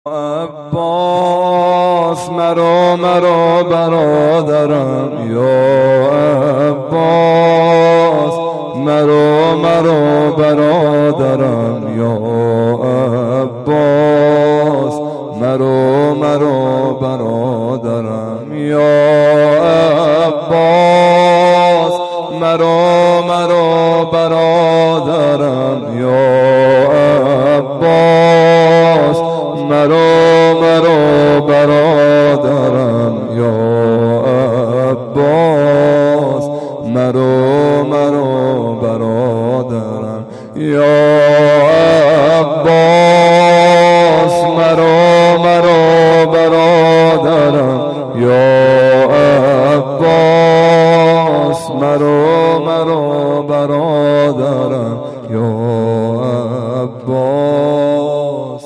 عباس مرا برادرم، یا عباس مرا برادرم، یا عباس مرا برادرم، یا عباس مرا برادرم، یا عباس مرا برادرم، یا عباس مرا برادرم، یا عباس مرا برادرم، یا عباس مرا برادرم، یا عباس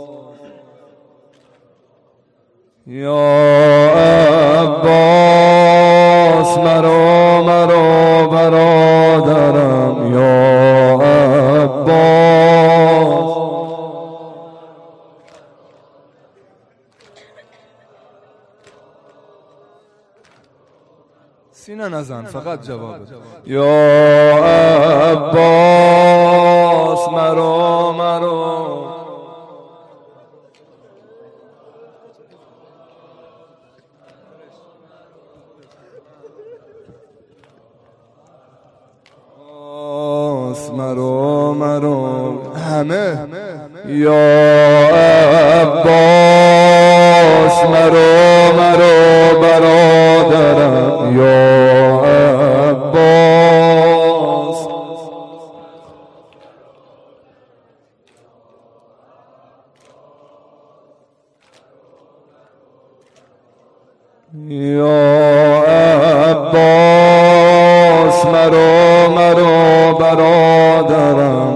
یا عباس مرا برادرم، یا عباس. سینه نزن، فقط جواب بده. یا عباس مرا همه، یا عباس مرا برادرم، یا عباس یا عباس مرا برادرم.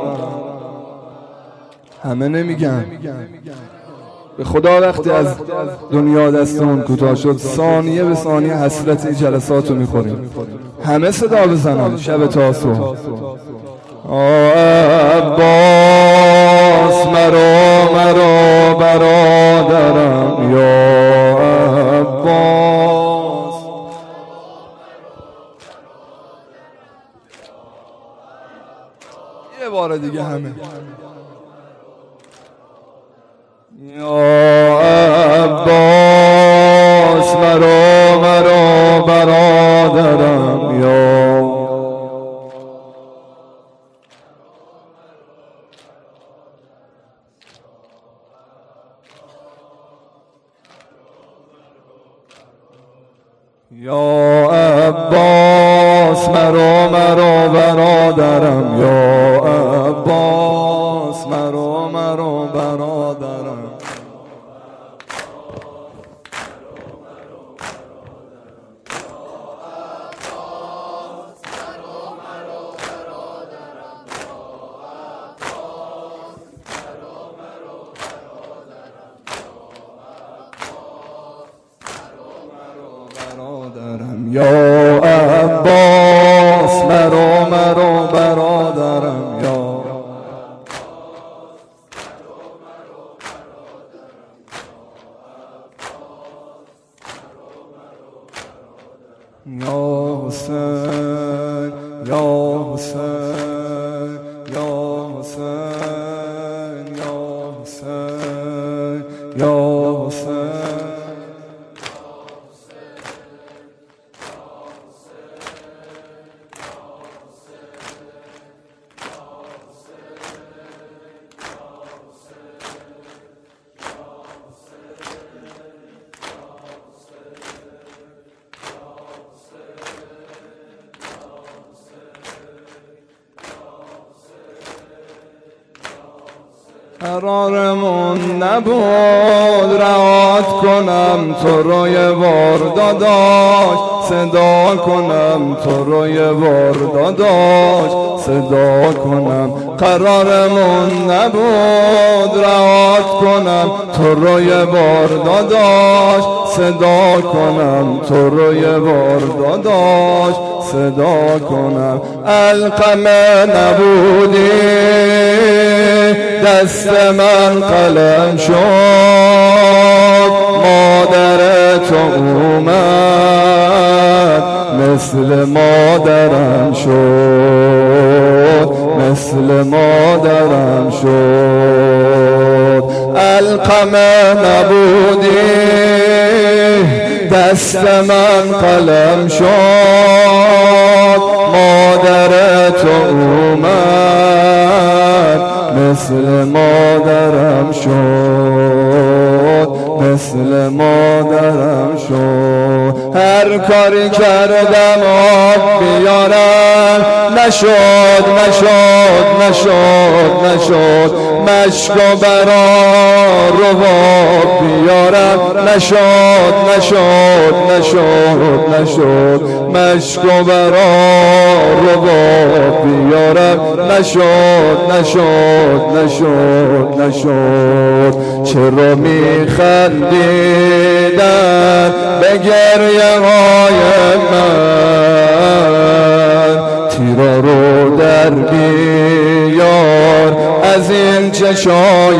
همه نمیگن. به خدا وقتی از دنیا دستمون کوتاه شد ثانیه به ثانیه حسرت این جلسات رو میخوریم. همه صدا بزنن شب تا صبح. عباس مرا برادرم، یا عباس یه بار دیگه همه، یا عباس مرا برادرم، یا عباس مرا برادرم، یا عباس مرا برادرم. یا عباس مرا برادرم، یا حسین، یا حسین، یا حسین، یا حسین، یا حسین. قرارمون نبود رهات کنم تو رو یه بار داداش، صدا کنم تو رو یه بار داداش، صدا کنم قرارمون نبود رهات کنم تو رو یه بار داداش، صدا کنم تو رو یه بار داداش، صدا کنم. القمه نبودی دست من قلم شد، مادر تو اومد مثل مادرم شد، مثل مادرم شد. القمه نبودی دست من قلم شد، مادر تو اومد مثل مادرم شد، مثل مادرم شد. هر کاری کردم آب بیارم نشد نشد نشد نشد، مشک و برا رو آب بیارم نشد نشد نشد نشد، مشک و برا رو آب بیارم نشد نشد نشد نشد. چرا میخندیدن به گریه های من، تیرا رو در بیار از این چشای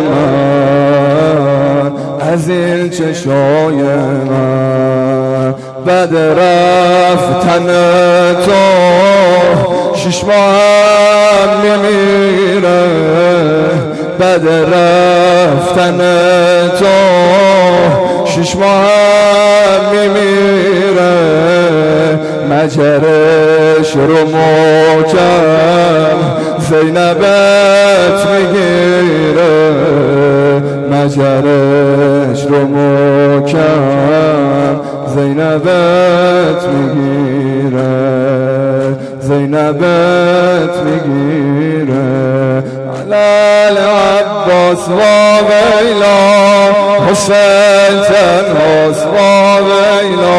من، از این چشای من. بعد رفتن تو 6 ماه میمیره، بعد رفتن تو 6 ماه میمیره، مجرش رو محکم زینبت میگیره، مجرش رو محکم زینبت میگیره، زینبت میگیره. علال عباس و ویلا حسین تنهاست و ویلا،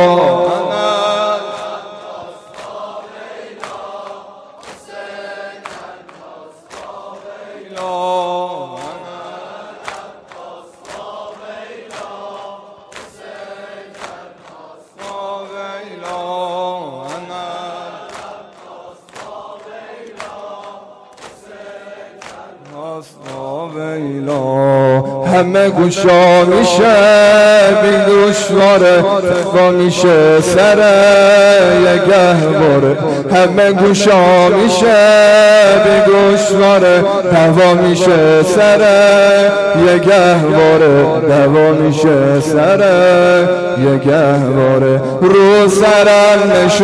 همه گوشا میشه بی دشواره، تقوا میشه سر یه گهواره، همه گوشا میشه بی دشواره، تقوا میشه سر یه گهواره، تقوا میشه سر یه گهواره. رو سرم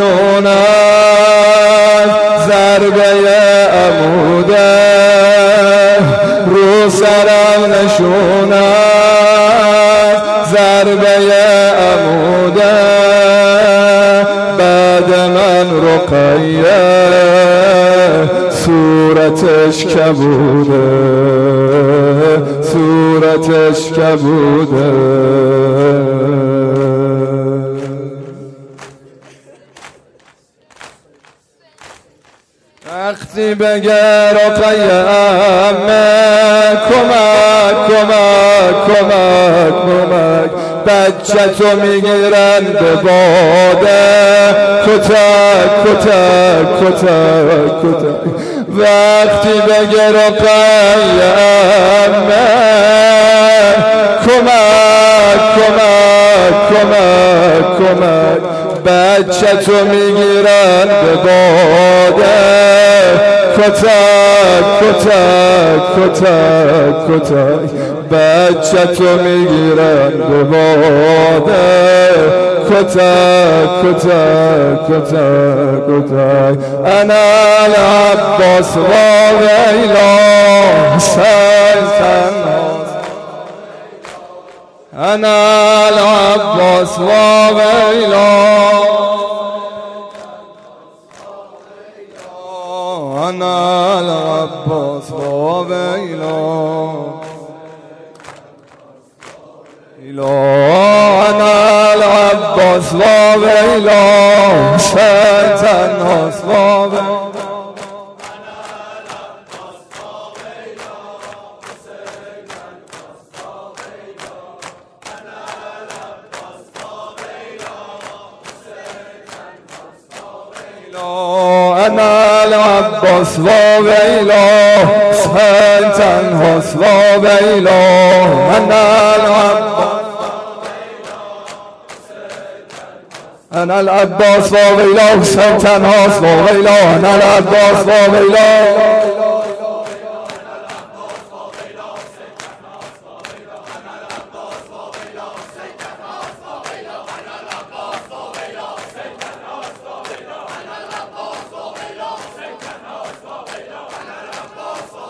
نشونم ضربه عموده، رو سرم نشونم ضربه عموده، بعد من رقیه صورتش کبوده، صورتش کبوده. وقتی بگه رقیه امه کمک کمک کمک کمک، بچه تو میگیرن به باده کتک کتک کتک کتک. وقتی بگه رقیه امه کمک کمک کمک کمک، بچه تو میگیرن به باده کتک کتک کتک کتک، بچه تو میگیرن به باده کتک کتک کتک کتک. انا العباس و ویلا حسین تنهاست، انا العباس و ویلا، انا العباس و ویلا، انا العباس و ویلا حسین تنهاست وا ویلا انا العباس وا ویلا حسین تنهاست وا ویلا انا العباس انا العباس وا ویلا حسین تنهاست وا ویلا انا العباس وا ویلا